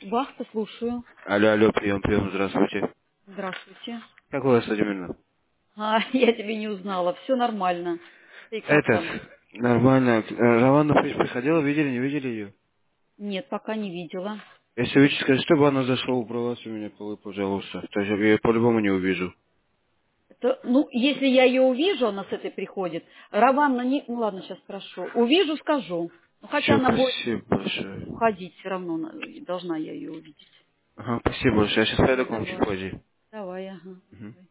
Вахта, слушаю. Алло, алло, прием, здравствуйте. Здравствуйте. Как у вас, Владимировна? Я тебя не узнала. Все нормально. Ты как Этот, там? нормально. Раванна приходила, видели, не видели ее? Нет, пока не видела. Если видите, скажите, чтобы она зашла, убралась у меня полы, пожалуйста. То есть я ее по-любому не увижу. Ну, если я ее увижу, она с этой приходит. Раванна не... Ну, ладно, сейчас спрошу. Увижу, скажу. Ну, хотя Все, она будет спасибо большое. уходить все равно. Должна я ее увидеть. Ага, спасибо большое. Я сейчас пойду к вам чуть Давай. позже. Давай, ага. Мгм.